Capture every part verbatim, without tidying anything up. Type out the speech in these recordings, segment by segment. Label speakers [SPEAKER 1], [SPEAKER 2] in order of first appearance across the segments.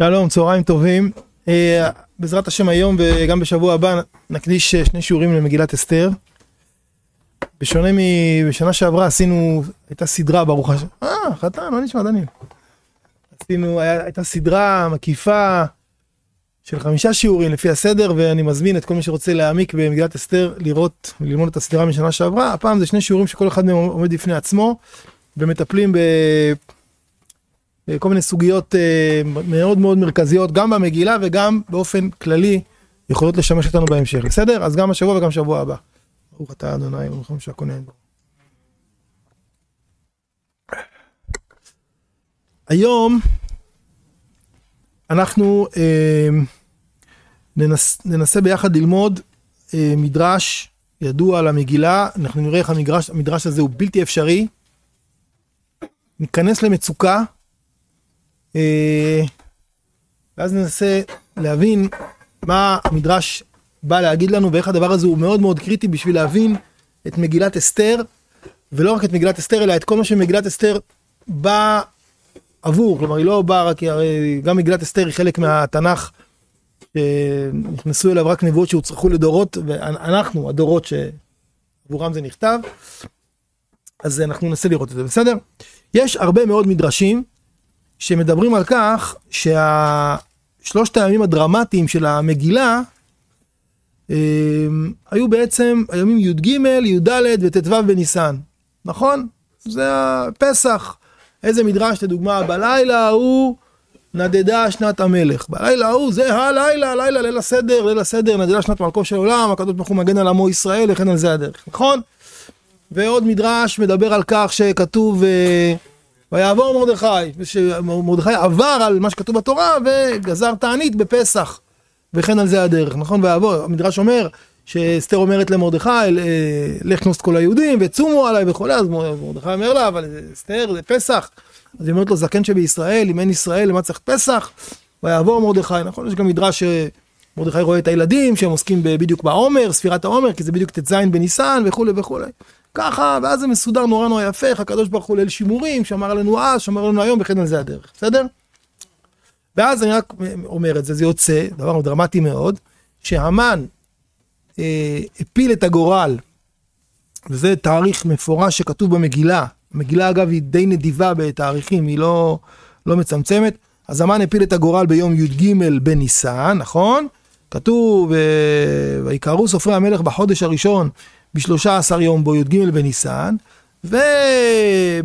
[SPEAKER 1] שלום, צהריים טובים. בעזרת השם היום וגם בשבוע הבא נקדיש שני שיעורים למגילת אסתר. בשונה מבשנה שעברה עשינו, הייתה סדרה ברוך השם. אה, חתן, לא נשמע דניאל. עשינו, הייתה סדרה מקיפה של חמישה שיעורים לפי הסדר, ואני מזמין את כל מי שרוצה להעמיק במגילת אסתר לראות, ללמוד את הסדרה משנה שעברה. הפעם זה שני שיעורים שכל אחד מהם עומד בפני עצמו, ומטפלים ב... כל מיני סוגיות מאוד מאוד מרכזיות, גם במגילה וגם באופן כללי, יכולות לשמש אותנו בהמשך. בסדר? אז גם השבוע וגם שבוע הבא. ברוך אתה אדוני, ברוך שהכונן. היום אנחנו אה, ננס, ננסה ביחד ללמוד אה, מדרש ידוע על המגילה. אנחנו נראה איך המדרש, המדרש הזה הוא בלתי אפשרי. ניכנס למצוקה, ואז ננסה להבין מה המדרש בא להגיד לנו, ואיך הדבר הזה הוא מאוד מאוד קריטי בשביל להבין את מגילת אסתר, ולא רק את מגילת אסתר, אלא את כל מה שמגילת אסתר בא עבור. כלומר, היא לא באה רק, גם מגילת אסתר היא חלק מהתנ"ך, שנכנסו אליו רק נבואות שהוצרכו לדורות, ואנחנו, הדורות שעבורם זה נכתב, אז אנחנו ננסה לראות את זה, בסדר? יש הרבה מאוד מדרשים, שמדברים על כך שהשלושת הימים הדרמטיים של המגילה הם, היו בעצם הימים י' ג' י' ד' וט"ו בניסן, נכון? זה הפסח. איזה מדרש לדוגמה? בלילה ההוא נדדה שנת המלך. בלילה ההוא זה הלילה, הלילה, ליל הסדר, ליל הסדר, נדדה שנת מלכו של עולם, הקדוש ברוך הוא מגן על עמו ישראל, לכן על זה הדרך, נכון? ועוד מדרש מדבר על כך שכתוב ויעבור מרדכי, שמרדכי עבר על מה שכתוב בתורה וגזר תענית בפסח, וכן על זה הדרך, נכון? ויעבור, המדרש אומר שאסתר אומרת למרדכי, לך כנוס את כל היהודים וצומו עליי וכו', אז מרדכי אומר לה, אבל אסתר זה פסח, אז היא אומרת לו, זקן שבישראל, אם אין ישראל, למה צריך פסח? ויעבור מרדכי, נכון? יש גם מדרש שמרדכי רואה את הילדים שהם עוסקים בדיוק בעומר, ספירת העומר, כי זה בדיוק ט"ז בניסן וכו' וכו'. ככה, ואז זה מסודר נורא נורא יפה, הקדוש ברוך הוא ליל שימורים, שמר עלינו אז, שמר עלינו היום, וכן על זה הדרך, בסדר? ואז אני רק אומר את זה, זה יוצא, דבר דרמטי מאוד, שהמן אה, הפיל את הגורל, וזה תאריך מפורש שכתוב במגילה, המגילה אגב היא די נדיבה בתאריכים, היא לא, לא מצמצמת, אז המן הפיל את הגורל ביום י' ג' בניסן, נכון? כתוב, ויקראו סופרי המלך בחודש הראשון, בשלושה עשר יום בו י' ג' בניסן, ובי"ד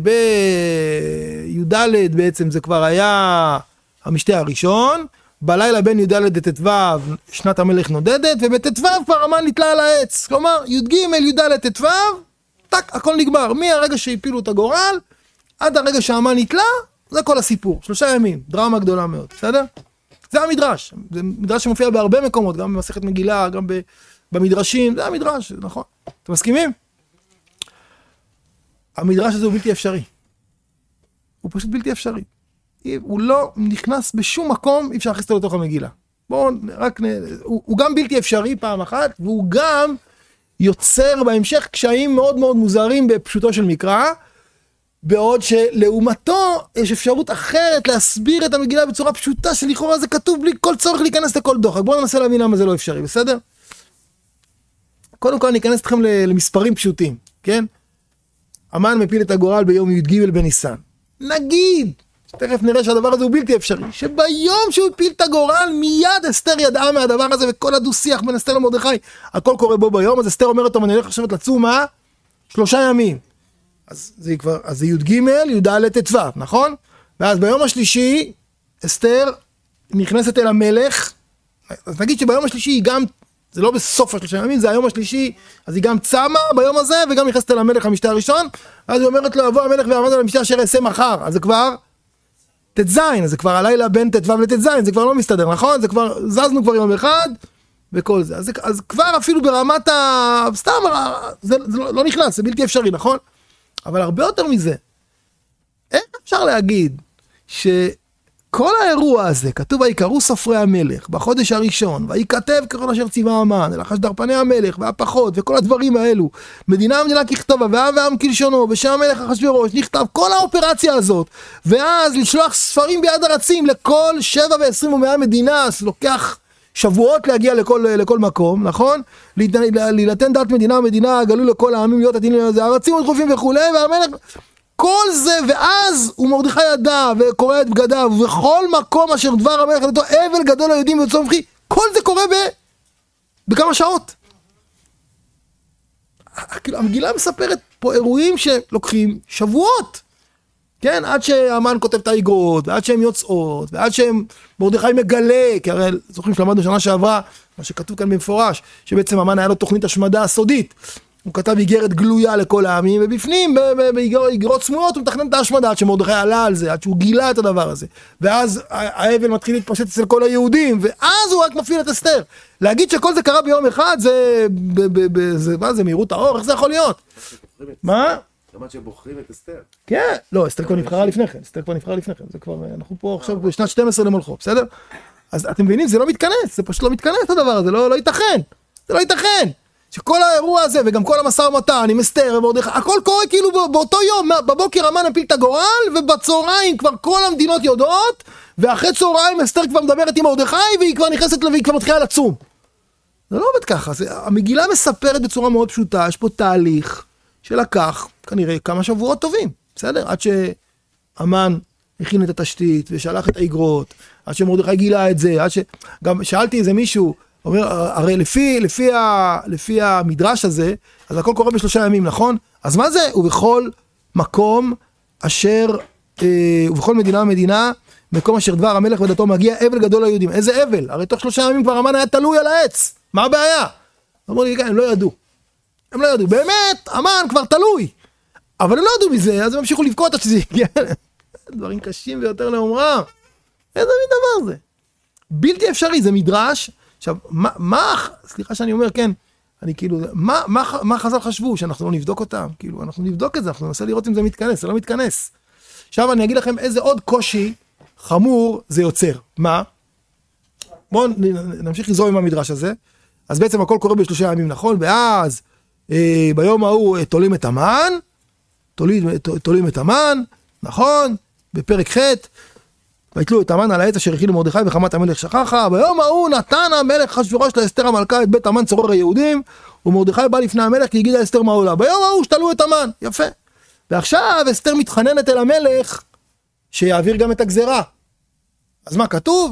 [SPEAKER 1] בעצם זה כבר היה המשתה הראשון, בלילה בין י"ד לט"ו שנת המלך נודדת, ובט"ו כבר המן נתלה על העץ, כלומר י"ג, י"ד, ט"ו, טק, הכל נגמר, מהרגע שהפילו את הגורל, עד הרגע שהמן נתלה, זה כל הסיפור, שלושה ימים, דרמה גדולה מאוד, בסדר? זה המדרש, זה מדרש שמופיע בהרבה מקומות, גם במסכת מגילה, גם ב... במדרשים, זה המדרש, נכון? אתם מסכימים? המדרש הזה הוא בלתי אפשרי. הוא פשוט בלתי אפשרי. הוא לא נכנס בשום מקום, אי אפשר להכניס אותו לתוך המגילה. בואו רק נ... הוא, הוא גם בלתי אפשרי פעם אחת, והוא גם יוצר בהמשך קשיים מאוד מאוד מוזרים בפשוטו של מקרא, בעוד שלעומתו יש אפשרות אחרת להסביר את המגילה בצורה פשוטה, שלכאורה זה כתוב בלי כל צורך להיכנס לכל דוחק. בואו ננסה להבין למה זה לא אפשרי, בסדר? קודם כל אני אכנס אתכם למספרים פשוטים, כן? המן מפיל את הגורל ביום י' ג' בניסן. נגיד, תכף נראה שהדבר הזה הוא בלתי אפשרי, שביום שהוא הפיל את הגורל, מיד אסתר ידעה מהדבר הזה, וכל הדו-שיח בין אסתר למרדכי, הכל קורה בו ביום, אז אסתר אומרת לו, אני הולך לשבת לצום, מה? שלושה ימים. אז זה כבר, אז זה י' ג' י' ט"ו, נכון? ואז ביום השלישי, אסתר נכנסת אל המלך, אז נגיד שביום השלישי היא גם, זה לא בסוף השלושה ימים, זה היום השלישי, אז היא גם צמה ביום הזה, וגם נכנסת אל המלך המשתה הראשון, אז היא אומרת לו, אבוא המלך ועמד על המשתה אשר אעשה מחר, אז זה כבר ט"ז, אז זה כבר הלילה בין ט"ו לט"ז, זה כבר לא מסתדר, נכון? זה כבר, זזנו כבר יום אחד, וכל זה, אז, אז כבר אפילו ברמת ה... סתם, זה, זה לא, לא נכנס, זה בלתי אפשרי, נכון? אבל הרבה יותר מזה, איך אפשר להגיד כל האירוע הזה, כתוב ויקראו סופרי המלך בחודש הראשון, וייכתב ככל אשר ציווה המן, אל החשדרפני המלך והפחות וכל הדברים האלו, מדינה המדינה ככתבה, והעם והעם כלשונו, בשם המלך אחשוורוש, נכתב כל האופרציה הזאת, ואז לשלוח ספרים ביד הרצים לכל שבע ועשרים ומאה מדינה, אז לוקח שבועות להגיע לכל, לכל מקום, נכון? להילתן דעת מדינה ומדינה, גלו לכל העמים להיות עתידים לזה, הרצים ודחופים וכולי, והמלך... כל זה, ואז הוא מרדכי ידע וקורא את בגדיו, ובכל מקום אשר דבר המלך נתנו אבל גדול ליהודים וצום וכי, כל זה קורה ב... בכמה שעות. כאילו, המגילה מספרת פה אירועים שלוקחים שבועות, כן? עד שהמן כותב את האגרות, ועד שהן יוצאות, ועד שהם מרדכי מגלה, כי הרי זוכרים שלמדנו שנה שעברה, מה שכתוב כאן במפורש, שבעצם המן היה לו תוכנית השמדה סודית, הוא כתב איגרת גלויה לכל העמים, ובפנים, באיגרות סמויות, הוא מתכנן את ההשמדה, עד שמרדכי עלה על זה, עד שהוא גילה את הדבר הזה. ואז האבל מתחיל להתפשט אצל כל היהודים, ואז הוא רק מפעיל את אסתר. להגיד שכל זה קרה ביום אחד, זה, מה זה, מהירות האור? איך זה יכול להיות? מה?
[SPEAKER 2] למד שהם בוחרים את אסתר.
[SPEAKER 1] כן, לא, אסתר כבר נבחרה לפני כן, אסתר כבר נבחרה לפני כן, זה כבר, אנחנו פה עכשיו בשנת שתים עשרה למולכו, בסדר? אז אתם מבינים, זה לא מתכנס, זה פשוט לא מתכנס הדבר הזה, לא, לא ייתכן, זה לא ייתכן. שכל האירוע הזה, וגם כל המשא ומתן עם אסתר ומרדכי, הכל קורה כאילו באותו יום, בבוקר המן מפיל את הגורל, ובצהריים כבר כל המדינות יודעות, ואחרי צהריים אסתר כבר מדברת עם מרדכי, והיא כבר נכנסת והיא כבר מתחילה לצום. זה לא עובד ככה, זה, המגילה מספרת בצורה מאוד פשוטה, יש פה תהליך שלקח כנראה כמה שבועות טובים, בסדר? עד שהמן הכין את התשתית ושלח את האגרות, עד שמרדכי גילה את זה, עד ש... גם שאלתי איזה מישהו, אומר, הרי לפי, לפי, ה, לפי המדרש הזה, אז הכל קורה בשלושה ימים, נכון? אז מה זה? ובכל מקום אשר, אה, ובכל מדינה ומדינה, מקום אשר דבר המלך ודתו מגיע, אבל גדול ליהודים. איזה אבל? הרי תוך שלושה ימים כבר המן היה תלוי על העץ. מה הבעיה? אמרו לי, הם לא ידעו. הם לא ידעו. באמת, המן כבר תלוי. אבל הם לא ידעו מזה, אז הם המשיכו לבכות עד שזה הגיע. דברים קשים ביותר לאומרם. איזה מין דבר זה? בלתי אפשרי, זה מדרש. עכשיו, מה, מה, סליחה שאני אומר, כן, אני כאילו, מה, מה, מה חז"ל חשבו? שאנחנו לא נבדוק אותם? כאילו, אנחנו נבדוק את זה, אנחנו ננסה לראות אם זה מתכנס, זה לא מתכנס. עכשיו אני אגיד לכם איזה עוד קושי חמור זה יוצר. מה? בואו נמשיך לזרום עם המדרש הזה. אז בעצם הכל קורה בשלושה ימים, נכון? ואז, אה, ביום ההוא תולים את המן, תולים, תולים את המן, נכון? בפרק ח' ויתלו את המן על העץ אשר הכין למרדכי וחמת המלך שככה. ביום ההוא נתן המלך אחשוורוש לאסתר המלכה את בית המן צורר היהודים, ומרדכי בא לפני המלך כי הגידה אסתר מעולה. ביום ההוא שתלו את המן, יפה. ועכשיו אסתר מתחננת אל המלך שיעביר גם את הגזרה. אז מה כתוב?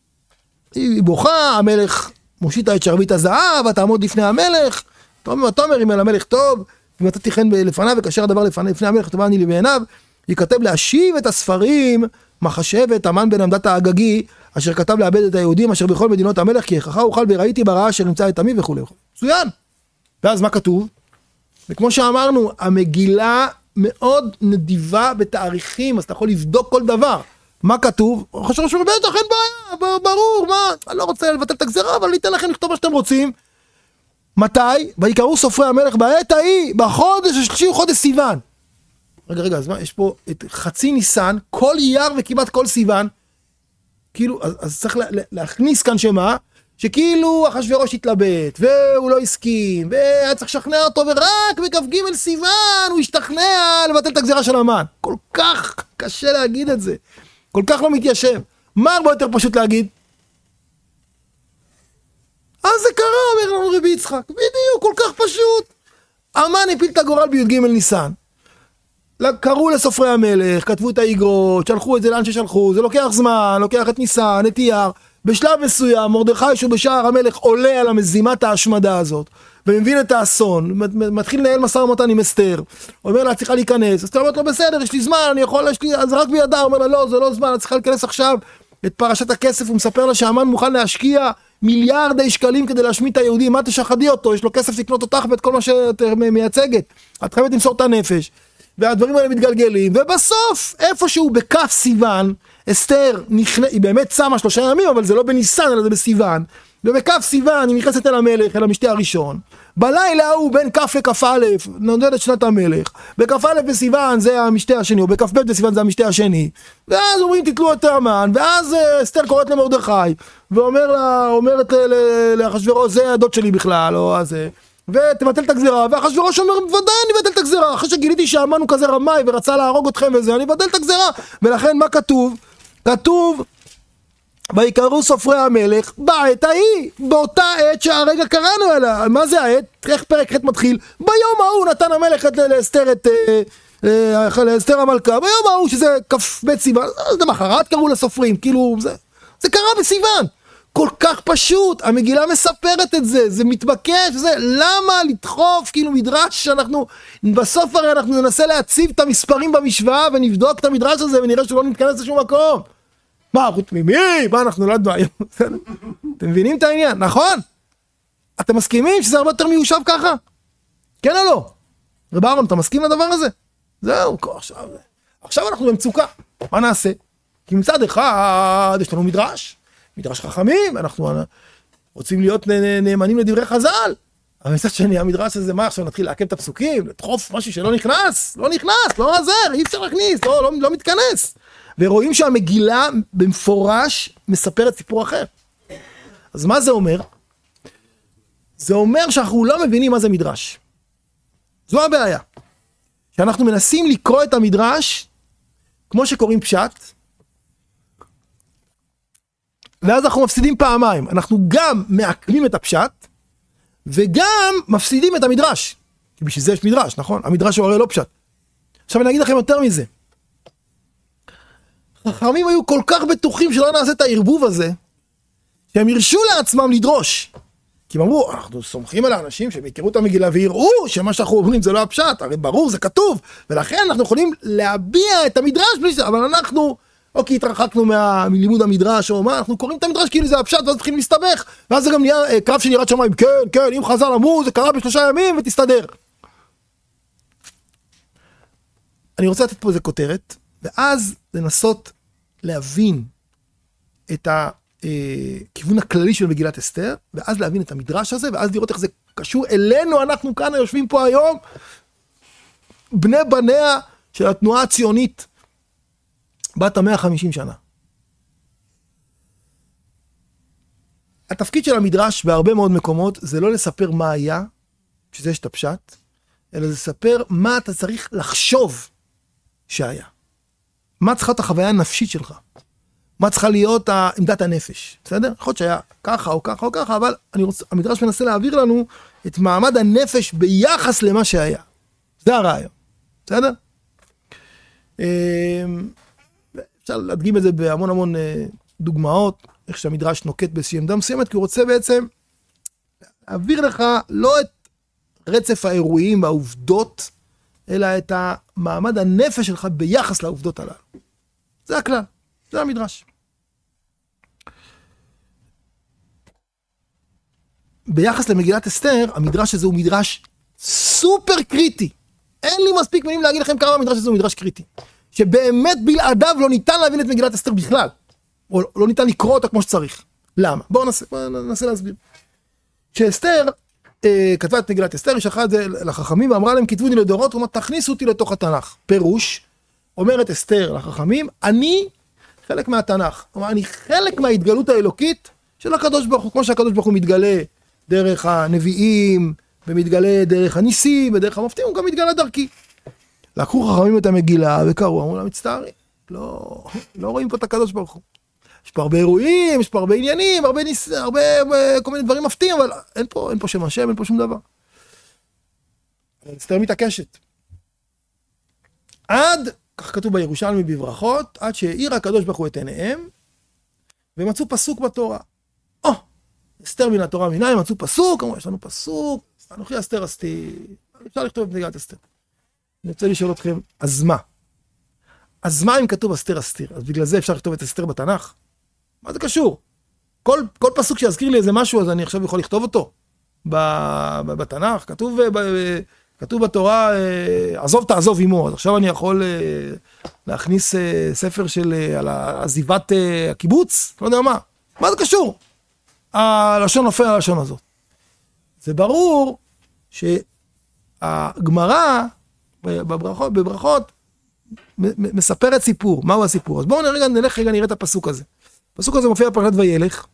[SPEAKER 1] היא בוכה, המלך מושיט את שרביט הזהב, ותעמוד לפני המלך. ותאמר אם אל המלך טוב, אם אתה תיכן לפניו וכאשר הדבר לפני המלך טובה אני לי בעיניו, ייכתב להשיב את הספרים מחשבת המן בן עמדת האגגי, אשר כתב לאבד את היהודים אשר בכל מדינות המלך, כי איככה אוכל וראיתי ברעה אשר נמצא את עמי וכו'. מצוין. ואז מה כתוב? וכמו שאמרנו, המגילה מאוד נדיבה בתאריכים, אז אתה יכול לבדוק כל דבר. מה כתוב? חשוב שבטח אין בעיה, ברור, מה? אני לא רוצה לבטל את הגזרה, אבל אני אתן לכם לכתוב מה שאתם רוצים. מתי? ויקראו סופרי המלך בעת ההיא, בחודש השלישי הוא חודש סיוון. רגע, רגע, אז מה? יש פה את חצי ניסן, כל אייר וכמעט כל סיוון, כאילו, אז, אז צריך לה, להכניס כאן שמה, שכאילו אחשוורוש התלבט, והוא לא הסכים, והיה צריך לשכנע אותו, ורק בכ"ג סיוון הוא השתכנע לבטל את הגזירה של המן. כל כך קשה להגיד את זה, כל כך לא מתיישב. מה הרבה יותר פשוט להגיד? אז זה קרה, אומר לנו רבי יצחק, בדיוק, כל כך פשוט. המן הפיל את הגורל בי"ג ניסן. קראו לסופרי המלך, כתבו את האגרות, שלחו את זה לאן ששלחו, זה לוקח זמן, לוקח את ניסן, את אייר. בשלב מסוים, מרדכי שהוא בשער המלך עולה על המזימת ההשמדה הזאת, ומבין את האסון, מתחיל לנהל משא ומתן עם אסתר, אומר לה, צריכה להיכנס, אסתר אומרת לו, בסדר, יש לי זמן, אני יכול, יש לי, אז רק בידה, אומר לה, לא, זה לא זמן, את צריכה להיכנס עכשיו, את פרשת הכסף, הוא מספר לה שהמן מוכן להשקיע מיליארדי שקלים כדי להשמיד את היהודים, מה תשחדי אותו, יש לו כסף לקנות אותך ואת כל מה שאת מייצגת, את חייבת למסור את הנפש, והדברים האלה מתגלגלים, ובסוף, איפשהו בכף סיוון, אסתר, נכנ... היא באמת צמה שלושה ימים, אבל זה לא בניסן, אלא זה בסיוון. ובכף סיוון היא נכנסת אל המלך, אל המשתה הראשון. בלילה הוא בין כף לכף א', נודד את שנת המלך. בכף א' בסיוון זה המשתה השני, או בכף ב' בסיוון זה המשתה השני. ואז אומרים תתלו את המן, ואז אסתר קוראת למרדכי, ואומר לה, אומרת לאחשוורוש, זה הדוד שלי בכלל, או הזה. ותבטל את הגזירה, ואחשוורוש אומר, ודאי אני אבטל את הגזירה, אחרי שגיליתי שהמן הוא כזה רמאי ורצה להרוג אתכם וזה, אני אבטל את הגזירה. ולכן מה כתוב? כתוב, ויקראו סופרי המלך בעת ההיא, באותה עת שהרגע קראנו אליה. מה זה העת? איך פרק ח' מתחיל? ביום ההוא נתן המלך לאסתר את לאסתר המלכה, ביום ההוא שזה כף בית סיוון, אז למחרת קראו לסופרים, כאילו זה, זה קרה בסיוון. כל כך פשוט, המגילה מספרת את זה, זה מתבקש, זה, למה לדחוף, כאילו מדרש שאנחנו, בסוף הרי אנחנו ננסה להציב את המספרים במשוואה, ונבדוק את המדרש הזה, ונראה שלא נתכנס לשום מקום. מה, אנחנו תמימי? מה, אנחנו נולדנו היום? אתם מבינים את העניין, נכון? אתם מסכימים שזה הרבה יותר מיושב ככה? כן או לא? רב אהרון, אתה מסכים לדבר הזה? זהו, עכשיו, עכשיו אנחנו במצוקה, מה נעשה? כי מצד אחד יש לנו מדרש, מדרש חכמים, אנחנו רוצים להיות נאמנים לדברי חז"ל, אבל מצד שני, המדרש הזה, מה עכשיו נתחיל לעכב את הפסוקים, לדחוף משהו שלא נכנס, לא נכנס, לא עזר, אי אפשר להכניס, לא, לא, לא מתכנס. ורואים שהמגילה במפורש מספרת סיפור אחר. אז מה זה אומר? זה אומר שאנחנו לא מבינים מה זה מדרש. זו הבעיה. שאנחנו מנסים לקרוא את המדרש כמו שקוראים פשט, ואז אנחנו מפסידים פעמיים. אנחנו גם מעקמים את הפשט, וגם מפסידים את המדרש. כי בשביל זה יש מדרש, נכון? המדרש הוא הרי לא פשט. עכשיו אני אגיד לכם יותר מזה. חכמים היו כל כך בטוחים שלא נעשה את הערבוב הזה, שהם הרשו לעצמם לדרוש. כי הם אמרו, אנחנו סומכים על האנשים שהם יכירו את המגילה ויראו שמה שאנחנו אומרים זה לא הפשט, הרי ברור, זה כתוב, ולכן אנחנו יכולים להביע את המדרש בלי זה, אבל אנחנו, אוקיי, התרחקנו מה, מלימוד המדרש, או מה, אנחנו קוראים את המדרש כאילו זה הפשט, ואז מתחילים להסתבך, ואז זה גם נהיה קרב של יראת שמיים, כן, כן, אם חז"ל אמרו, זה קרה בשלושה ימים ותסתדר. אני רוצה לתת פה איזה כותרת, ואז לנסות להבין את הכיוון הכללי של מגילת אסתר, ואז להבין את המדרש הזה, ואז לראות איך זה קשור אלינו, אנחנו כאן יושבים פה היום, בני בניה של התנועה הציונית, בת המאה וחמישים שנה. התפקיד של המדרש בהרבה מאוד מקומות, זה לא לספר מה היה, שזה יש את הפשט, אלא לספר מה אתה צריך לחשוב שהיה. מה צריכה להיות החוויה הנפשית שלך? מה צריכה להיות עמדת הנפש? בסדר? יכול להיות שהיה ככה או ככה או ככה, אבל אני רוצה, המדרש מנסה להעביר לנו את מעמד הנפש ביחס למה שהיה. זה הרעיון. בסדר? אפשר להדגים את זה בהמון המון דוגמאות, איך שהמדרש נוקט באיזושהי עמדה מסוימת, כי הוא רוצה בעצם להעביר לך לא את רצף האירועים והעובדות, אלא את המעמד הנפש שלך ביחס לעובדות הללו. זה הכלל, זה המדרש. ביחס למגילת אסתר, המדרש הזה הוא מדרש סופר קריטי. אין לי מספיק מילים להגיד לכם כמה המדרש הזה הוא מדרש קריטי. שבאמת בלעדיו לא ניתן להבין את מגילת אסתר בכלל. או לא ניתן לקרוא אותה כמו שצריך. למה? בואו ננסה, בוא ננסה להסביר. שאסתר אה, כתבה את מגילת אסתר, היא שלחה את זה לחכמים ואמרה להם, כתבו לי לדורות, אומרת, תכניסו אותי לתוך התנ"ך. פירוש, אומרת אסתר לחכמים, אני חלק מהתנ"ך. אומר, אני חלק מההתגלות האלוקית של הקדוש ברוך הוא, כמו שהקדוש ברוך הוא מתגלה דרך הנביאים, ומתגלה דרך הניסים, ודרך המופתים, הוא גם מתגלה דרכי. לקחו חכמים את המגילה וקראו, אמרו לה, מצטערים, לא, לא רואים פה את הקדוש ברוך הוא. יש פה הרבה אירועים, יש פה הרבה עניינים, הרבה, ניס, הרבה, הרבה כל מיני דברים מפתיעים, אבל אין פה, אין פה שם השם, אין פה שום דבר. אסתר מתעקשת. עד, כך כתוב בירושלמי בברכות, עד שהאיר הקדוש ברוך הוא את עיניהם, ומצאו פסוק בתורה. או, אסתר מן התורה מנין, מצאו פסוק, אמרו, יש לנו פסוק, אנוכי אסתר אסתיר, אפשר לכתוב את מגילת אסתר. אני רוצה לשאול אתכם, אז מה? אז מה אם כתוב אסתר אסתיר? אז בגלל זה אפשר לכתוב את אסתר בתנ"ך? מה זה קשור? כל, כל פסוק שיזכיר לי איזה משהו, אז אני עכשיו יכול לכתוב אותו בתנ"ך. כתוב, כתוב בתורה, עזוב תעזוב עמו, אז עכשיו אני יכול להכניס ספר של על עזיבת הקיבוץ, לא יודע מה, מה זה קשור? הלשון נופל על הלשון הזאת. זה ברור שהגמרא בברכות, בברכות מספרת סיפור. מהו הסיפור? אז בואו נלך, נלך רגע נראה את הפסוק הזה. הפסוק הזה מופיע בפרשת וילך,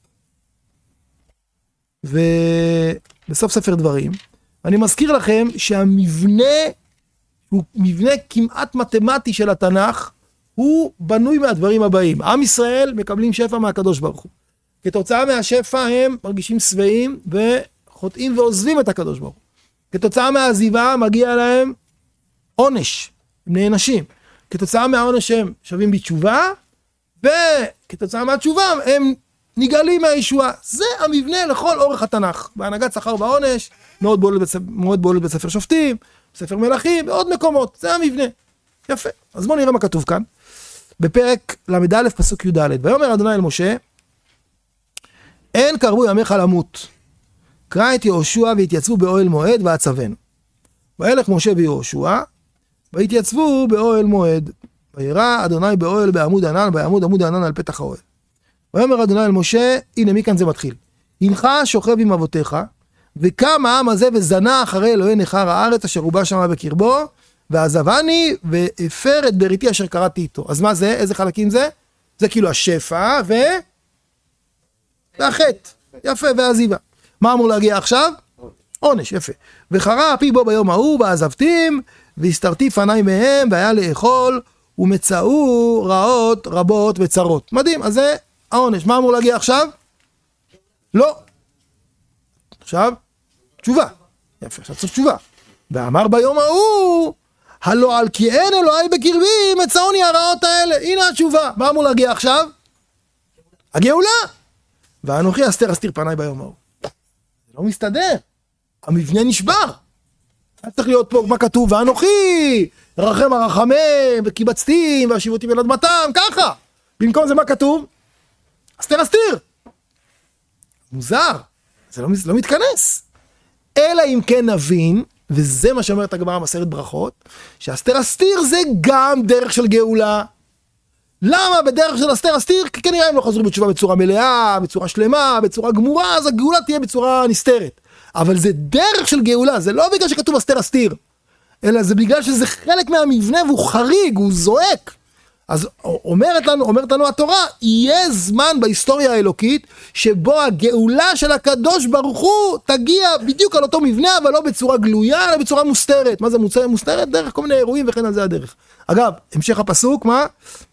[SPEAKER 1] ובסוף ספר דברים, אני מזכיר לכם שהמבנה הוא מבנה כמעט מתמטי של התנ"ך, הוא בנוי מהדברים הבאים. עם ישראל מקבלים שפע מהקדוש ברוך הוא. כתוצאה מהשפע הם מרגישים שבעים וחוטאים ועוזבים את הקדוש ברוך הוא. כתוצאה מהעזיבה מגיע להם עונש, הם נענשים. כתוצאה מהעונש הם שווים בתשובה, וכתוצאה מהתשובה הם נגאלים מהישועה. זה המבנה לכל אורך התנ"ך. בהנהגת שכר ועונש, מאוד בולט בספר, מאוד בולט בספר שופטים, בספר מלכים, ועוד מקומות. זה המבנה. יפה. אז בואו נראה מה כתוב כאן. בפרק למד א' פסוק י' ד'. ויאמר אדוני אל משה, אין קרבו ימיך למות. קרא את יהושע והתייצבו באוהל מועד ועצבנו. וילך משה ויהושע, והתייצבו באוהל מועד. וירא אדוני באוהל בעמוד ענן, בעמוד עמוד ענן על פתח האוהל. ויאמר אדוני אל משה, הנה מכאן זה מתחיל. הנך שוכב עם אבותיך, וקם העם הזה וזנה אחרי אלוהי נכר הארץ אשר הוא בא שמה בקרבו, ועזבני והפר את בריתי אשר קראתי איתו. אז מה זה? איזה חלקים זה? זה כאילו השפע ו... והחטא. יפה, והעזיבה. מה אמור להגיע עכשיו? עונש, יפה. וחרה אפי בו ביום ההוא, בעזבתים, והסתרתי פניי מהם, והיה לאכול, ומצאו רעות רבות וצרות. מדהים, אז זה העונש. מה אמור להגיע עכשיו? לא. עכשיו, תשובה. יפה, עכשיו צריך תשובה. ואמר ביום ההוא, הלא על כי אין אלוהי בקרבי, מצאוני הרעות האלה. הנה התשובה. מה אמור להגיע עכשיו? הגאולה. ואנוכי אסתר אסתיר פניי ביום ההוא. זה לא מסתדר. המבנה נשבר. צריך להיות פה מה כתוב, ואנוכי רחם הרחמים וקיבצתים והשיבותים אל אדמתם, ככה. במקום זה מה כתוב? אסתר אסתיר. מוזר. זה לא, לא מתכנס. אלא אם כן נבין, וזה מה שאומרת הגמרא במסכת ברכות, שאסתר אסתיר זה גם דרך של גאולה. למה בדרך של אסתר אסתיר? כי כנראה הם לא חזרו בתשובה בצורה מלאה, בצורה שלמה, בצורה גמורה, אז הגאולה תהיה בצורה נסתרת. אבל זה דרך של גאולה, זה לא בגלל שכתוב אסתר אסתיר, אלא זה בגלל שזה חלק מהמבנה והוא חריג, הוא זועק. אז אומרת לנו, אומרת לנו התורה, יהיה זמן בהיסטוריה האלוקית, שבו הגאולה של הקדוש ברוך הוא תגיע בדיוק על אותו מבנה, אבל לא בצורה גלויה, אלא בצורה מוסתרת. מה זה מוסתרת? מוסתרת דרך כל מיני אירועים וכן על זה הדרך. אגב, המשך הפסוק, מה?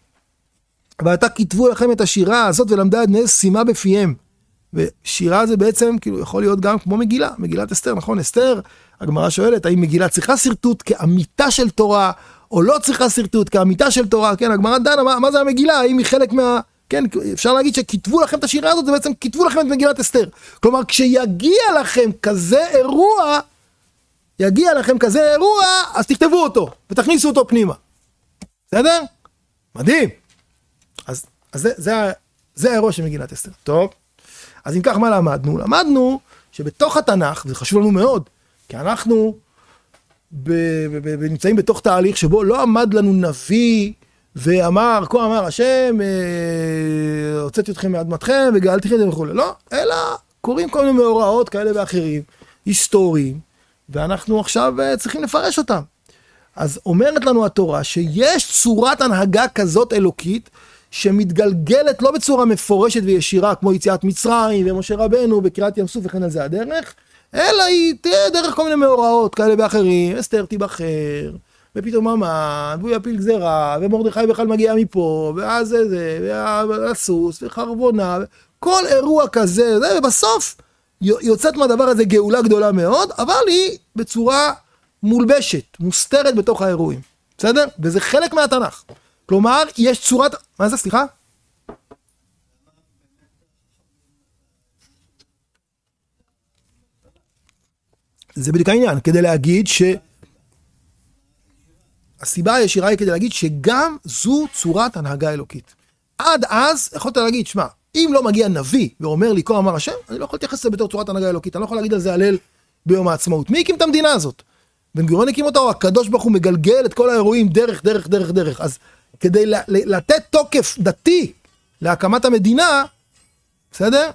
[SPEAKER 1] ואתה כתבו לכם את השירה הזאת ולמדה עד נס שימה בפיהם. ושירה זה בעצם כאילו יכול להיות גם כמו מגילה, מגילת אסתר, נכון? אסתר, הגמרא שואלת, האם מגילה צריכה שרטוט כאמיתה של תורה, או לא צריכה שרטוט כאמיתה של תורה, כן, הגמרא דנה, מה, מה זה המגילה? האם היא חלק מה... כן, אפשר להגיד שכתבו לכם את השירה הזאת, זה בעצם כתבו לכם את מגילת אסתר. כלומר, כשיגיע לכם כזה אירוע, יגיע לכם כזה אירוע, אז תכתבו אותו, ותכניסו אותו פנימה. בסדר? מדהים. אז, אז זה, זה, זה האירוע של מגילת אסתר. טוב. אז אם כך מה למדנו? למדנו שבתוך התנ"ך, זה חשוב לנו מאוד, כי אנחנו ב, ב, ב, ב, נמצאים בתוך תהליך שבו לא עמד לנו נביא ואמר, כה אמר השם, אה, הוצאתי אתכם מאדמתכם וגאלתי אתכם וכו'. לא, אלא קוראים כל מיני מאורעות כאלה ואחרים, היסטוריים, ואנחנו עכשיו אה, צריכים לפרש אותם. אז אומרת לנו התורה שיש צורת הנהגה כזאת אלוקית, שמתגלגלת לא בצורה מפורשת וישירה, כמו יציאת מצרים ומשה רבנו בקריאת ים סוף וכן על זה הדרך, אלא היא תהיה דרך כל מיני מאורעות כאלה ואחרים, אסתר תיבחר, ופתאום המן, והוא יפיל גזרה, ומרדכי בכלל מגיע מפה, ואז זה זה, והסוס, וחרבונה, כל אירוע כזה, זה, ובסוף יוצאת מהדבר הזה גאולה גדולה מאוד, אבל היא בצורה מולבשת, מוסתרת בתוך האירועים, בסדר? וזה חלק מהתנ"ך. כלומר, יש צורת... מה זה? סליחה? זה בדיוק העניין, כדי להגיד ש... הסיבה הישירה היא כדי להגיד שגם זו צורת הנהגה אלוקית. עד אז יכולת להגיד, שמה, אם לא מגיע נביא ואומר לי כה אמר השם, אני לא יכול להתייחס לזה בתור צורת הנהגה אלוקית, אני לא יכול להגיד על זה הלל ביום העצמאות. מי הקים את המדינה הזאת? בן גוריון הקים אותו, הקדוש ברוך הוא מגלגל את כל האירועים דרך, דרך, דרך, דרך. אז כדי לתת תוקף דתי להקמת המדינה, בסדר?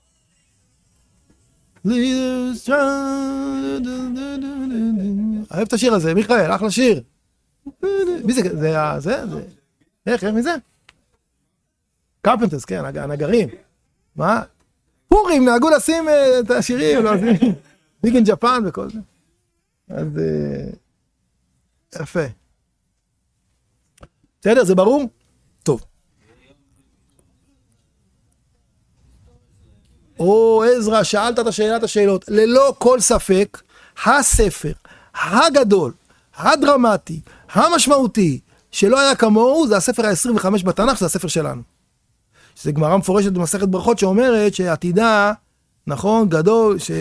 [SPEAKER 1] אוהב את השיר הזה, מיכאל, אחלה שיר. מי זה? זה, זה, זה. איך, איך מי זה? קרפנטרס, כן, הנגרים. מה? פורים, נהגו לשים את השירים, לא עושים. ביג אין ג'פן וכל זה. אז יפה. בסדר, זה ברור? טוב. או עזרא, שאלת את השאלת השאלות. ללא כל ספק, הספר הגדול, הדרמטי, המשמעותי, שלא היה כמוהו, זה הספר ה-עשרים וחמש בתנ"ך, זה הספר שלנו. שזה גמרא מפורשת במסכת ברכות שאומרת שעתידה, נכון, גדול, ש...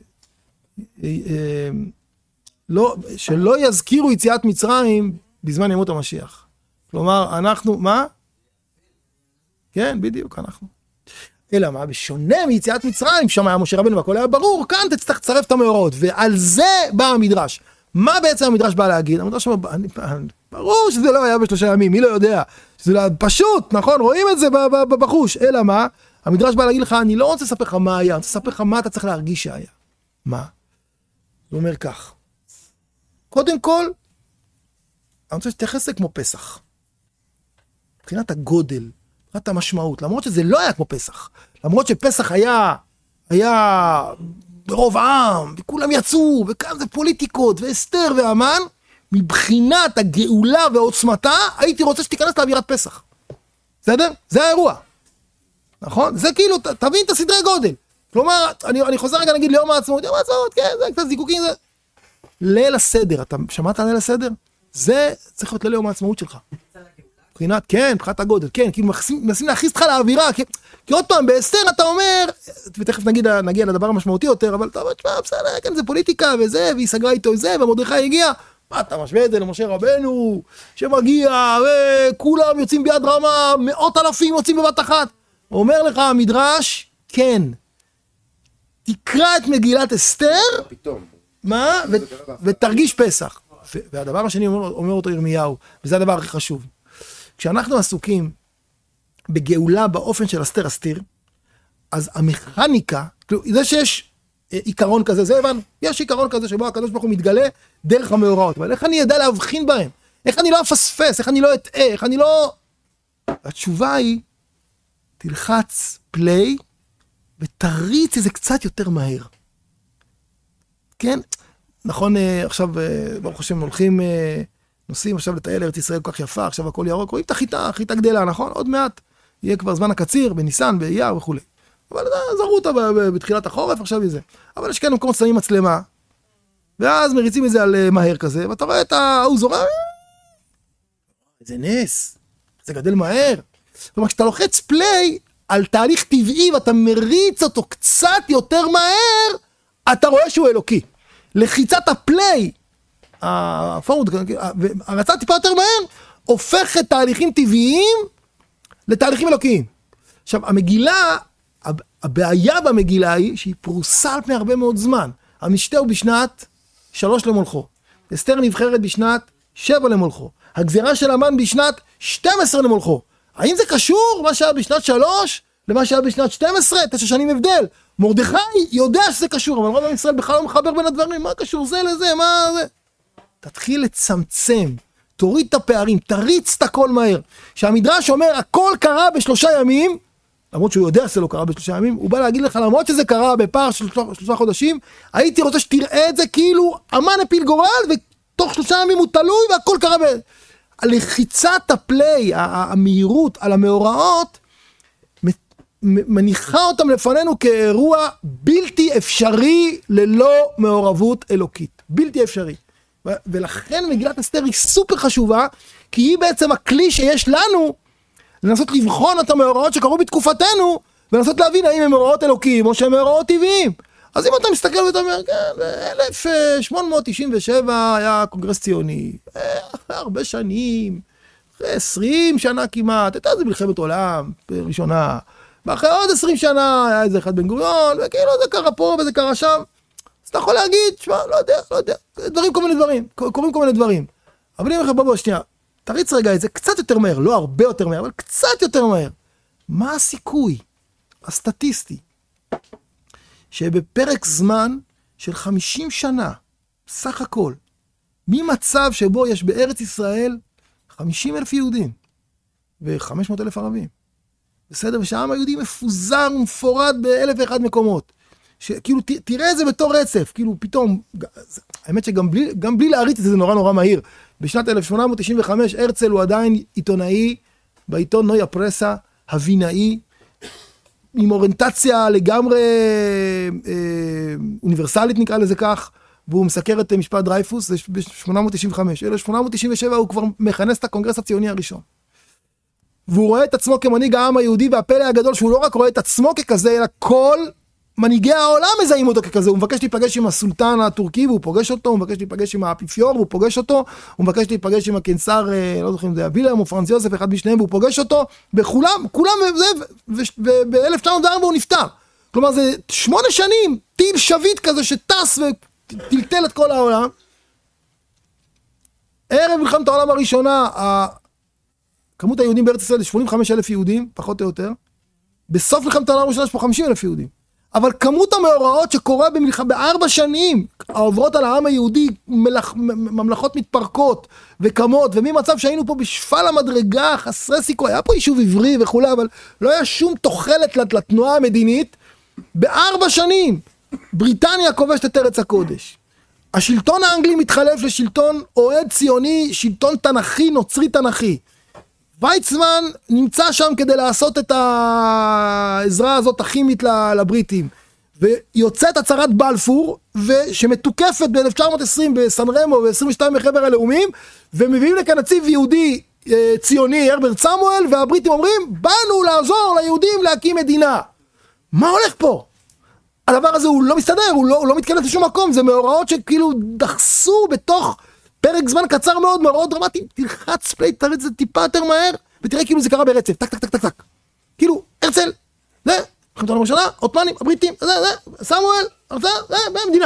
[SPEAKER 1] לא, שלא יזכירו יציאת מצרים בזמן ימות המשיח. כלומר, אנחנו, מה? כן, בדיוק, אנחנו. אלא מה? בשונה מיציאת מצרים, שם היה משה רבנו והכל היה ברור, כאן תצטרך לצרף את המאורעות, ועל זה בא המדרש. מה בעצם המדרש בא להגיד? המדרש בא, ברור שזה לא היה בשלושה ימים, מי לא יודע? שזה לא, פשוט, נכון? רואים את זה בחוש. אלא מה? המדרש בא להגיד לך, אני לא רוצה לספר לך מה היה, אני רוצה לספר לך מה אתה צריך להרגיש שהיה. מה? הוא אומר כך. קודם כל, אני רוצה שתתייחס לזה כמו פסח. מבחינת הגודל, מבחינת המשמעות, למרות שזה לא היה כמו פסח. למרות שפסח היה, היה ברוב עם, וכולם יצאו, וכאן זה פוליטיקות, ואסתר והמן, מבחינת הגאולה ועוצמתה, הייתי רוצה שתיכנס לאווירת פסח. בסדר? זה האירוע. נכון? זה כאילו, ת, תבין את הסדרי גודל. כלומר, אני, אני חוזר רגע נגיד ליום העצמאות, יום העצמאות, כן, זה קצת זיקוקים, זה... ליל הסדר, אתה שמעת על ליל הסדר? זה צריך להיות ליום העצמאות שלך. מבחינת, כן, מבחינת הגודל, כן, כאילו מנסים להכניס אותך לאווירה, כי, כי עוד פעם, באסתר אתה אומר, ותכף נגיד, נגיע לדבר המשמעותי יותר, אבל אתה אומר, תשמע, בסדר, כן, זה פוליטיקה וזה, והיא סגרה איתו זה, ומרדכי הגיע, מה, אתה משווה את זה למשה רבנו, שמגיע, וכולם יוצאים ביד רמה, מאות אלפים יוצאים בבת אחת. אומר לך המדרש, כן, תקרא את מגילת אסתר, מה? ותרגיש פסח. והדבר השני אומר אותו ירמיהו, וזה הדבר הכי חשוב. כשאנחנו עסוקים בגאולה באופן של אסתר אסתיר, אז המכניקה, זה שיש עיקרון כזה, זה הבנו, יש עיקרון כזה שבו הקדוש ברוך הוא מתגלה דרך המאורעות, אבל איך אני אדע להבחין בהם? איך אני לא אפספס? איך אני לא אטעה? איך אני לא... התשובה היא, תלחץ פליי, ותריץ איזה קצת יותר מהר. כן? נכון, עכשיו, ברוך השם, הולכים, נוסעים עכשיו לטייל ארץ ישראל כל כך יפה, עכשיו הכל ירוק, רואים את החיטה, החיטה גדלה, נכון? עוד מעט יהיה כבר זמן הקציר, בניסן, באייר וכו'. אבל זרו אותה בתחילת החורף, עכשיו יזה. אבל יש כאן מקומות שמים מצלמה, ואז מריצים את זה על מהר כזה, ואתה רואה את ההוא זורע, זה נס, זה גדל מהר. כלומר, כשאתה לוחץ פליי על תהליך טבעי, ואתה מריץ אותו קצת יותר מהר, אתה רואה שהוא אלוקי. לחיצת הפליי, הפורוד, הרצה טיפה יותר מהר, הופכת תהליכים טבעיים לתהליכים אלוקיים. עכשיו, המגילה, הבעיה במגילה היא שהיא פרוסה על פני הרבה מאוד זמן. המשתה הוא בשנת שלוש למולכו. אסתר נבחרת בשנת שבע למולכו. הגזירה של המן בשנת שתים עשרה למולכו. האם זה קשור מה שהיה בשנת שלוש למה שהיה בשנת שתים עשרה? תשע שנים הבדל. מרדכי יודע שזה קשור, אבל רוב עם ישראל בכלל לא מחבר בין הדברים. מה קשור זה לזה? מה זה? תתחיל לצמצם. תוריד את הפערים, תריץ את הכל מהר. שהמדרש אומר, הכל קרה בשלושה ימים, למרות שהוא יודע שזה לא קרה בשלושה ימים, הוא בא להגיד לך, למרות שזה קרה בפער של שלושה, שלושה חודשים, הייתי רוצה שתראה את זה כאילו אמן הפיל גורל, ותוך שלושה ימים הוא תלוי, והכל קרה ב... הלחיצת הפליי, המהירות על המאורעות, מניחה אותם לפנינו כאירוע בלתי אפשרי ללא מעורבות אלוקית. בלתי אפשרי. ולכן מגילת אסתר היא סופר חשובה, כי היא בעצם הכלי שיש לנו לנסות לבחון את המאורעות שקרו בתקופתנו, ולנסות להבין האם הם מאורעות אלוקיים או שהם מאורעות טבעיים. אז אם אתה מסתכל ואתה אומר, כן, ב-אלף שמונה מאות תשעים ושבע היה קונגרס ציוני, אחרי הרבה שנים, אחרי עשרים שנה כמעט, הייתה איזה מלחמת עולם ראשונה, ואחרי עוד עשרים שנה היה איזה אחד בן גוריון, וכאילו זה קרה פה וזה קרה שם. אז אתה יכול להגיד, שמה, לא יודע, לא יודע, דברים, כל מיני דברים, קוראים כל מיני דברים. אבל אני אומר לך, בוא, בוא, שנייה, תריץ רגע את זה קצת יותר מהר, לא הרבה יותר מהר, אבל קצת יותר מהר. מה הסיכוי הסטטיסטי שבפרק זמן של חמישים שנה, סך הכל, ממצב שבו יש בארץ ישראל חמישים אלף יהודים ו-חמש מאות אלף ערבים, בסדר? ושהעם היהודי מפוזר ומפורד באלף ואחד מקומות. שכאילו, ת, תראה את זה בתור רצף, כאילו פתאום, האמת שגם בלי, גם בלי להריץ את זה נורא נורא מהיר. בשנת אלף שמונה מאות תשעים וחמש, הרצל הוא עדיין עיתונאי, בעיתון נויה פרסה, הווינאי, עם אוריינטציה לגמרי אה, אוניברסלית נקרא לזה כך, והוא מסקר את משפט דרייפוס, זה ב-שמונה מאות תשעים וחמש. אלף שמונה מאות תשעים ושבע הוא כבר מכנס את הקונגרס הציוני הראשון. והוא רואה את עצמו כמנהיג העם היהודי, והפלא הגדול שהוא לא רק רואה את עצמו ככזה, אלא כל מנהיגי העולם מזהים אותו ככזה. הוא מבקש להיפגש עם הסולטן הטורקי, והוא פוגש אותו, הוא מבקש להיפגש עם האפיפיור, והוא פוגש אותו, הוא מבקש להיפגש עם הקיסר, לא זוכר אם זה וילהלם או פרנץ יוזף, אחד משניהם, והוא פוגש אותו, בכולם, כולם, וב-אלף תשע מאות וארבע הוא נפטר. כלומר, זה שמונה שנים, טיל שביט כזה שטס וטלטל את כל העולם. ערב מלחמת העולם הראשונה, כמות היהודים בארץ ישראל זה שמונים וחמישה אלף יהודים, פחות או יותר. בסוף מלחמת העולם הראשונה יש פה חמישים אלף יהודים. אבל כמות המאורעות שקורה במלחמה, בארבע שנים, העוברות על העם היהודי, מלאכ, ממלכות מתפרקות וקמות, וממצב שהיינו פה בשפל המדרגה, חסרי סיכוי, היה פה יישוב עברי וכולי, אבל לא היה שום תוחלת לתנועה המדינית. בארבע שנים, בריטניה כובשת את ארץ הקודש. השלטון האנגלי מתחלף לשלטון אוהד ציוני, שלטון תנכי, נוצרי תנכי. ויצמן נמצא שם כדי לעשות את העזרה הזאת הכימית לבריטים, ויוצאת הצהרת בלפור, שמתוקפת ב-אלף תשע מאות ועשרים בסן רמו ו-עשרים ושתיים בחבר הלאומים, ומביאים לכאן נציב יהודי ציוני, הרברט סמואל, והבריטים אומרים, באנו לעזור ליהודים להקים מדינה. מה הולך פה? הדבר הזה הוא לא מסתדר, הוא לא, הוא לא מתכנס לשום מקום, זה מאורעות שכאילו דחסו בתוך פרק זמן קצר מאוד, מאוד דרמטי. תלחץ פליי, תריץ את זה טיפה יותר מהר, ותראה כאילו זה קרה ברצף, טק, טק, טק, טק, טק. כאילו, הרצל, זה, מלחמת העולם הראשונה, עות'מאנים, הבריטים, זה, זה, סמואל, זה, זה, במדינה.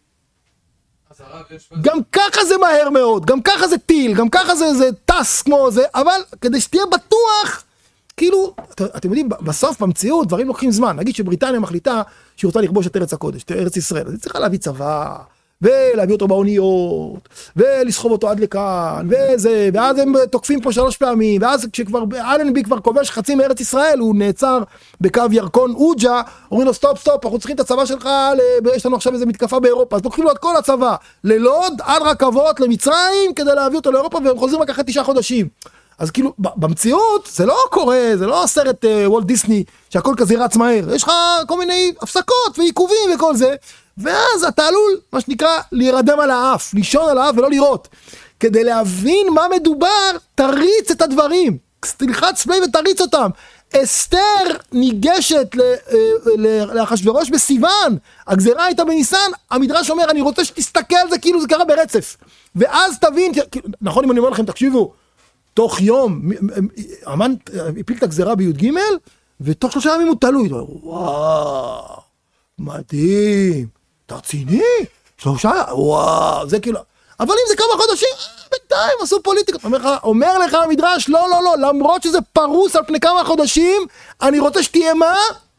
[SPEAKER 1] גם ככה זה מהר מאוד, גם ככה זה טיל, גם ככה זה, זה טס כמו זה, אבל כדי שתהיה בטוח, כאילו, אתם יודעים, בסוף, במציאות, דברים לוקחים זמן. נגיד שבריטניה מחליטה שהיא רוצה לכבוש את ארץ הקודש, את ארץ ישראל, אז היא צריכה להביא צבא, ולהביא אותו באוניות, ולסחוב אותו עד לכאן, וזה, ואז הם תוקפים פה שלוש פעמים, ואז כשכבר אלנבי כבר כובש חצי מארץ ישראל, הוא נעצר בקו ירקון אוג'ה, אומרים לו סטופ סטופ, אנחנו צריכים את הצבא שלך, יש לנו עכשיו איזה מתקפה באירופה, אז לוקחים לו את כל הצבא, ללוד, על רכבות, למצרים, כדי להביא אותו לאירופה, והם חוזרים רק אחרי תשעה חודשים. אז כאילו, במציאות, זה לא קורה, זה לא סרט uh, וולט דיסני, שהכל כזה רץ מהר. יש לך כל מיני הפסקות ועיכובים וכל זה, ואז אתה עלול, מה שנקרא, להירדם על האף, לישון על האף ולא לראות. כדי להבין מה מדובר, תריץ את הדברים. תלחץ פליי ותריץ אותם. אסתר ניגשת לאחשוורוש בסיוון, הגזרה הייתה בניסן, המדרש אומר, אני רוצה שתסתכל על זה כאילו זה קרה ברצף. ואז תבין, נכון אם אני אומר לכם, תקשיבו, תוך יום, המן הפיל את הגזרה בי' ג' ותוך שלושה ימים הוא תלוי. וואו, מדהים, תרציני, שלושה, וואו, זה כאילו, אבל אם זה כמה חודשים, בינתיים עשו פוליטיקות. אומר לך, אומר לך המדרש, לא, לא, לא, למרות שזה פרוס על פני כמה חודשים, אני רוצה שתהיה מה?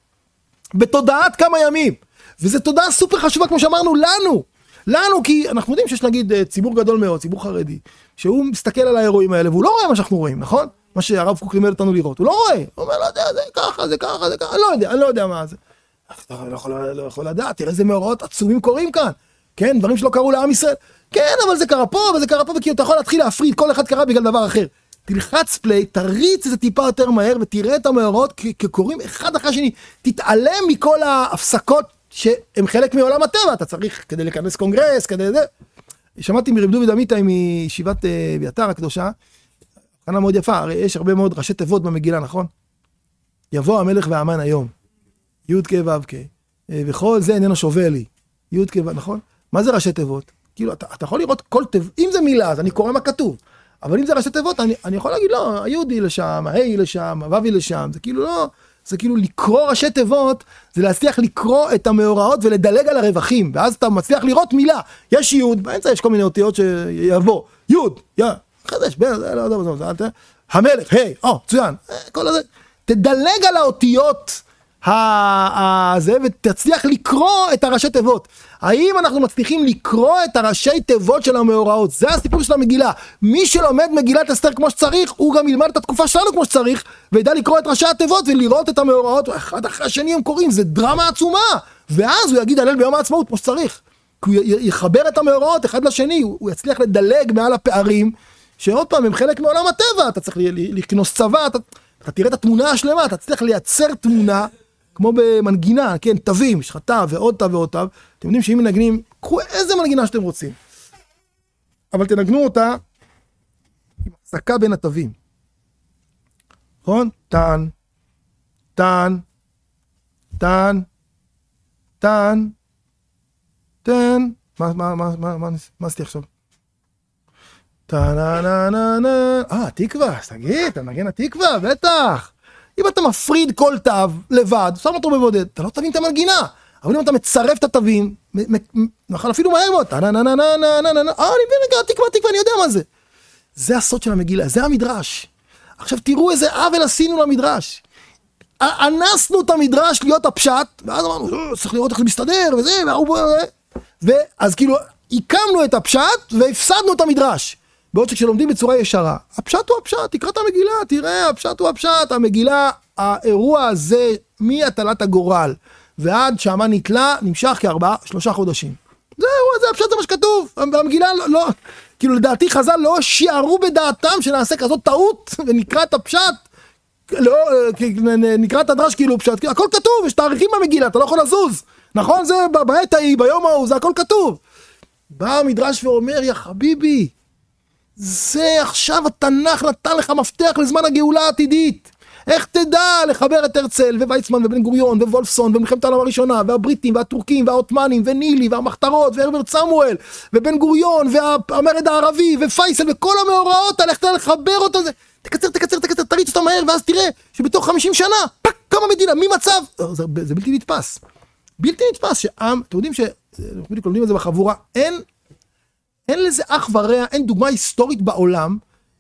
[SPEAKER 1] בתודעת כמה ימים. וזו תודעה סופר חשובה, כמו שאמרנו, לנו. לנו, כי אנחנו יודעים שיש נגיד ציבור גדול מאוד, ציבור חרדי, שהוא מסתכל על האירועים האלה, והוא לא רואה מה שאנחנו רואים, נכון? מה שהרב קוק לימד אותנו לראות, הוא לא רואה. הוא אומר, לא יודע, זה ככה, זה ככה, זה ככה, אני לא יודע, אני לא יודע מה זה. אתה לא יכול, לא יכול לדעת, תראה איזה מאורעות עצומים קורים כאן. כן, דברים שלא קרו לעם ישראל. כן, אבל זה קרה פה, וזה קרה פה, וכי אתה יכול להתחיל להפריד, כל אחד קרה בגלל דבר אחר. תלחץ פליי, תריץ איזה טיפה יותר מהר, ותראה את המאורעות כקורים אחד אחרי השני. תתעלם מכל ההפסקות שהם חלק מעולם הטבע, אתה צריך כדי לכנס קונגרס, כדי זה. שמעתי מרב דוד אמיתי מישיבת אביתר הקדושה, הבחנה מאוד יפה, הרי יש הרבה מאוד ראשי תיבות במגילה, נכון? יבוא המלך והמן היום, י' כ' ו' כ', וכל זה איננו שווה לי, י' כ' ו', נכון? מה זה ראשי תיבות? כאילו, אתה, אתה יכול לראות כל תיב, אם זה מילה, אז אני קורא מה כתוב, אבל אם זה ראשי תיבות, אני, אני יכול להגיד, לא, הי' היא לשם, ה' היא לשם, הו' היא לשם, זה כאילו לא, זה כאילו לקרוא ראשי תיבות, זה להצליח לקרוא את המאורעות ולדלג על הרווחים, ואז אתה מצליח לראות מילה, יש יוד, באמצע יש כל מיני אותיות שיבוא, יוד, יא, חדש, המלך, היי, או, צוין, כל הזה, תדלג על האותיות הזה, ותצליח לקרוא את הראשי תיבות. האם אנחנו מצליחים לקרוא את הראשי תיבות של המאורעות? זה הסיפור של המגילה. מי שלומד מגילת אסתר כמו שצריך, הוא גם ילמד את התקופה שלנו כמו שצריך, וידע לקרוא את ראשי התיבות ולראות את המאורעות, אחד אחרי השני הם קוראים, זה דרמה עצומה, ואז הוא יגיד הלל ביום העצמאות כמו שצריך, כי הוא יחבר את המאורעות אחד לשני, הוא יצליח לדלג מעל הפערים, שעוד פעם הם חלק מעולם הטבע, אתה צריך לכנוס צבא, אתה, אתה תראה את התמונה השלמה, אתה צריך לייצר תמונה, כמו במנגינה, כן, תווים, יש לך תו ועוד תו ועוד תו, אתם יודעים שאם מנגנים, קחו איזה מנגינה שאתם רוצים, אבל תנגנו אותה עם הפסקה בין התווים, נכון? טן, טן, טן, טן, טן, מה, מה, מה, מה, מה, מה עשיתי עכשיו? טן, נה, נה, נה, נה, אה, תקווה, תגיד, אתה מנגן התקווה, בטח. אם אתה מפריד כל תו לבד, שם אותו בבודד, אתה לא תבין את המנגינה. אבל אם אתה מצרף את התווים, נכון, אפילו מהר מאוד, אה, אני מבין רגע, תקווה, תקווה, אני יודע מה זה. זה הסוד של המגילה, זה המדרש. עכשיו תראו איזה עוול עשינו למדרש. אנסנו את המדרש להיות הפשט, ואז אמרנו, צריך לראות איך זה מסתדר, וזה, ואז כאילו, הקמנו את הפשט, והפסדנו את המדרש. בעוד שכשלומדים בצורה ישרה, הפשט הוא הפשט, תקרא את המגילה, תראה, הפשט הוא הפשט, המגילה, האירוע הזה, מהטלת הגורל, ועד שהמה נתלה, נמשך כארבעה, שלושה חודשים. זה אירוע, זה הפשט, זה מה שכתוב, המגילה לא, לא, כאילו לדעתי חז"ל לא שיערו בדעתם שנעשה כזאת טעות, ונקרא את הפשט, לא, נקרא את הדרש כאילו פשט, הכל כתוב, יש תאריכים במגילה, אתה לא יכול לזוז, נכון? זה בעת ההיא, ביום ההוא, זה הכל כתוב. בא המדרש ואומר, יא חביבי, זה עכשיו התנ"ך נתן לך מפתח לזמן הגאולה העתידית. איך תדע לחבר את הרצל וויצמן ובן גוריון ווולפסון ומלחמת העולם הראשונה והבריטים והטורקים והעות'מאנים ונילי והמחתרות והרברט סמואל ובן גוריון והמרד הערבי ופייסל וכל המאורעות, איך תדע לחבר אותו, תקצר, תקצר, תקצר, תריץ אותה מהר, ואז תראה שבתוך חמישים שנה, פק, כמה מדינה, מי מצב? זה, זה בלתי נתפס. בלתי נתפס שעם, אתם יודעים שאנחנו בדיוק לומדים את זה בחבורה, אין, אין לזה אח ורע, אין דוגמה היסטורית בעולם,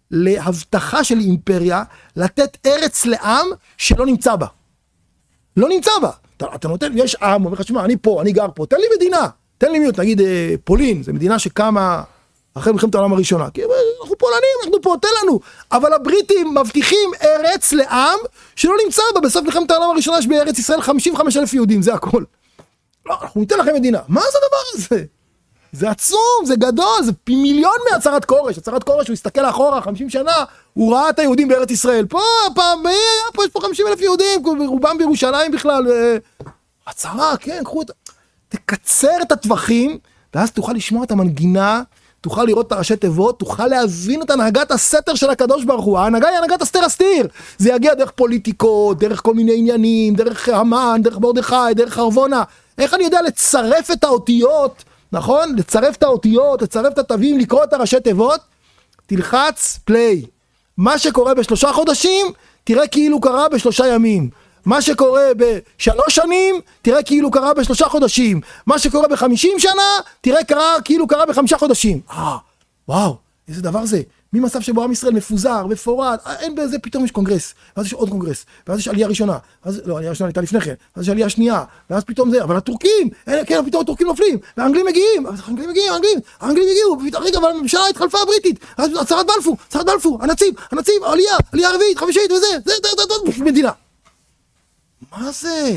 [SPEAKER 1] להבטחה של אימפריה, לתת ארץ לעם שלא נמצא בה. לא נמצא בה. אתה, אתה נותן, יש עם, אומר לך, שמה, אני פה, אני גר פה, תן לי מדינה, תן לי מיעוט, נגיד פולין, זו מדינה שקמה אחרי מלחמת העולם הראשונה, כי אנחנו פולנים, אנחנו פה, תן לנו. אבל הבריטים מבטיחים ארץ לעם שלא נמצא בה, בסוף מלחמת העולם הראשונה יש בארץ ישראל חמישים וחמישה אלף יהודים, זה הכל. לא, אנחנו ניתן לכם מדינה. מה זה הדבר הזה? זה עצום, זה גדול, זה פי מיליון מהצהרת כורש. הצהרת כורש, הוא הסתכל אחורה, חמישים שנה, הוא ראה את היהודים בארץ ישראל. פה, פעם, פה יש פה חמישים אלף יהודים, רובם בירושלים בכלל. הצהרה, כן, קחו את... תקצר את הטווחים, ואז תוכל לשמוע את המנגינה, תוכל לראות את הראשי תיבות, תוכל להבין את הנהגת הסתר של הקדוש ברוך הוא. ההנהגה היא הנהגת הסתר הסתיר. זה יגיע דרך פוליטיקות, דרך כל מיני עניינים, דרך המן, דרך מרדכי, דרך חרבונה. איך אני יודע לצרף את האותיות, נכון? לצרף את האותיות, לצרף את התווים, לקרוא את הראשי תיבות, תלחץ פליי. מה שקורה בשלושה חודשים, תראה כאילו קרה בשלושה ימים. מה שקורה בשלוש שנים, תראה כאילו קרה בשלושה חודשים. מה שקורה בחמישים שנה, תראה קרה כאילו קרה בחמישה חודשים. אה, וואו, איזה דבר זה. ממצב שבו עם ישראל מפוזר, מפורד, אין בזה, פתאום יש קונגרס, ואז יש עוד קונגרס, ואז יש עלייה ראשונה, ואז, לא, עלייה ראשונה הייתה לפני כן, ואז יש עלייה שנייה, ואז פתאום זה, אבל הטורקים, אין, כן, פתאום הטורקים נופלים, והאנגלים מגיעים, האנגלים מגיעים, האנגלים, האנגלים הגיעו, ופתאום, רגע, אבל הממשלה התחלפה הבריטית, אז הצהרת בלפור, הצהרת בלפור, הנציב, הנציב, עלייה, עלייה רביעית, חמישית, וזה, זה, זה, זה, זה, מדינה. מה זה?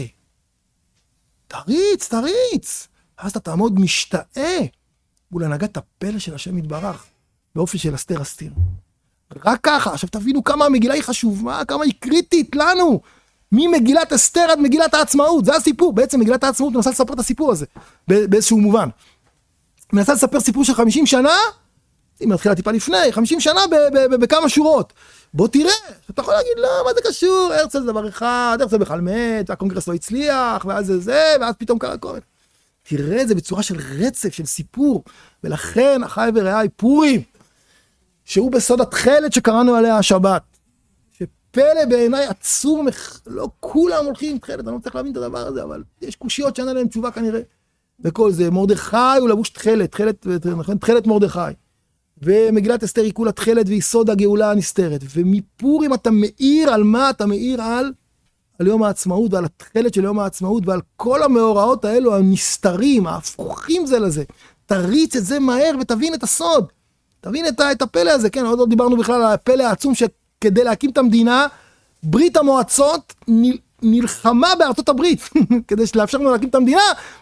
[SPEAKER 1] תריץ, תריץ. אז אתה תעמוד משתאה מול הנהגת הפלא של השם יתברך, באופן של אסתר אסתיר. רק ככה, עכשיו תבינו כמה המגילה היא חשובה, כמה היא קריטית לנו. ממגילת אסתר עד מגילת העצמאות, זה הסיפור. בעצם מגילת העצמאות מנסה לספר את הסיפור הזה, באיזשהו מובן. מנסה לספר סיפור של חמישים שנה, היא מתחילה טיפה לפני, חמישים שנה בכמה שורות. בוא תראה, אתה יכול להגיד, לא, מה זה קשור? הרצל זה דבר אחד, הרצל בכלל מת, והקונגרס לא הצליח, ואז זה זה, ואז פתאום קרה כל. תראה את זה בצורה של רצף, של סיפור, ולכן, אחי ורעי, פורים, שהוא בסוד התכלת שקראנו עליה השבת, פלא בעיניי עצום, לא כולם הולכים עם תכלת, אני לא צריך להבין את הדבר הזה, אבל יש קושיות שאין עליהן תשובה כנראה. וכל זה, מרדכי הוא לבוש תכלת, תכלת, תכלת מרדכי. ומגילת אסתר היא כולה תכלת ויסוד הגאולה הנסתרת. ומפורים אתה מאיר על מה? אתה מאיר על, על יום העצמאות ועל התכלת של יום העצמאות ועל כל המאורעות האלו הנסתרים, ההפוכים זה לזה. תריץ את זה מהר ותבין את הסוד. תבין את, את הפלא הזה, כן, עוד לא דיברנו בכלל על הפלא העצום שכדי להקים את המדינה, ברית המועצות נלחמה בארצות הברית, כדי לאפשר לנו להקים את המדינה,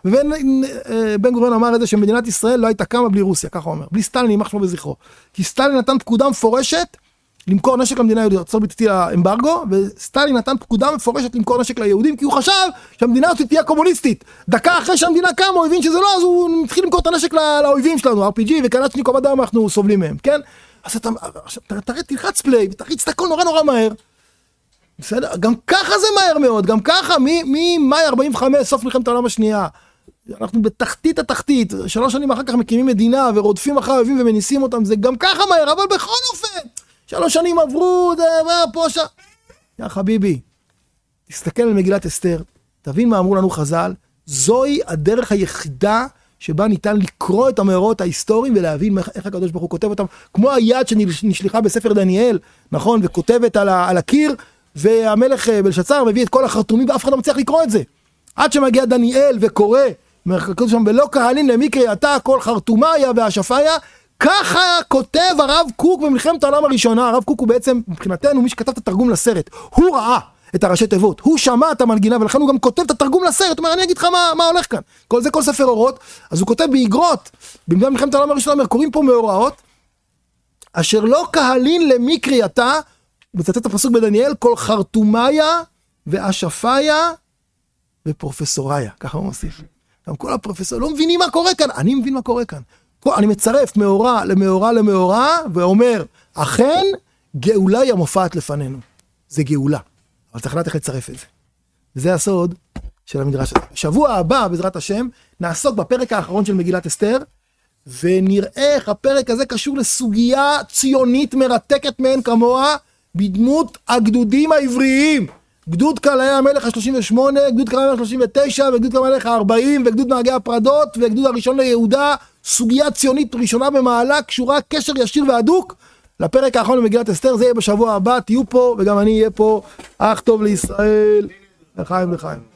[SPEAKER 1] ובן גוריון אמר את זה שמדינת ישראל לא הייתה קמה בלי רוסיה, ככה הוא אומר, בלי סטלין, יימח שמו בזכרו. כי סטלין נתן פקודה מפורשת למכור נשק למדינה היהודית, ארצות הברית הטילה אמברגו, וסטלין נתן פקודה מפורשת למכור נשק ליהודים, כי הוא חשב שהמדינה הזאת תהיה קומוניסטית. דקה אחרי שהמדינה קמה, הוא הבין שזה לא, אז הוא מתחיל למכור את הנשק לאויבים שלנו, אר פי ג'י וקלצ'ניקוב עד היום אנחנו סובלים מהם, כן? אז אתה, תראה, תלחץ פליי, ותריץ את הכל נורא נורא מהר. בסדר? גם ככה זה מהר מאוד, גם ככה, ממאי ארבעים וחמש, סוף מלחמת העולם השנייה, אנחנו בתחתית התחתית, שלוש שנים אחר כך מקימים מדינה, ורודפים אחרי האויבים ומניסים אותם, זה גם ככה מהר, אבל בכל אופן, שלוש שנים עברו, זה, פה, שם. יא חביבי, תסתכל על מגילת אסתר, תבין מה אמרו לנו חז"ל, זוהי הדרך היחידה שבה ניתן לקרוא את המאורעות ההיסטוריים ולהבין איך הקדוש ברוך הוא כותב אותם, כמו היד שנשלחה בספר דניאל, נכון, וכותבת על, ה, על הקיר, והמלך בלשצר מביא את כל החרטומים, ואף אחד לא מצליח לקרוא את זה. עד שמגיע דניאל וקורא, כתוב שם, ולא קהלין למקרי אתה כל חרטומיה והשפיה, ככה כותב הרב קוק במלחמת העולם הראשונה. הרב קוק הוא בעצם, מבחינתנו, מי שכתב את התרגום לסרט, הוא ראה את הראשי תיבות, הוא שמע את המנגינה, ולכן הוא גם כותב את התרגום לסרט, הוא אומר, אני אגיד לך מה, מה הולך כאן. כל זה כל ספר אורות, אז הוא כותב באגרות, במלחמת העולם הראשונה, אומר, קוראים פה מאורעות, אשר לא קהלין למקרי אתה, מצטט את הפסוק בדניאל, כל חרטומיה ואשפיה ופרופסוריה, ככה הוא מוסיף. גם כל הפרופסור, לא מבינים מה קורה כאן, אני מבין מה קורה כאן. אני מצרף מאורה למאורה למאורה, ואומר, אכן, גאולה היא המופעת לפנינו. זה גאולה. אבל צריך לדעת איך לצרף את זה. וזה הסוד של המדרש הזה. שבוע הבא, בעזרת השם, נעסוק בפרק האחרון של מגילת אסתר, ונראה איך הפרק הזה קשור לסוגיה ציונית מרתקת מאין כמוה, בדמות הגדודים העבריים. גדוד קלעי המלך ה-שלושים ושמונה, גדוד קלעי המלך ה-שלושים ותשע, וגדוד קלעי המלך ה-ארבעים, וגדוד נהגי הפרדות, וגדוד הראשון ליהודה, סוגיה ציונית ראשונה במעלה, קשורה קשר ישיר והדוק, לפרק האחרון במגילת אסתר. זה יהיה בשבוע הבא, תהיו פה, וגם אני אהיה פה. אך טוב לישראל, לחיים לחיים.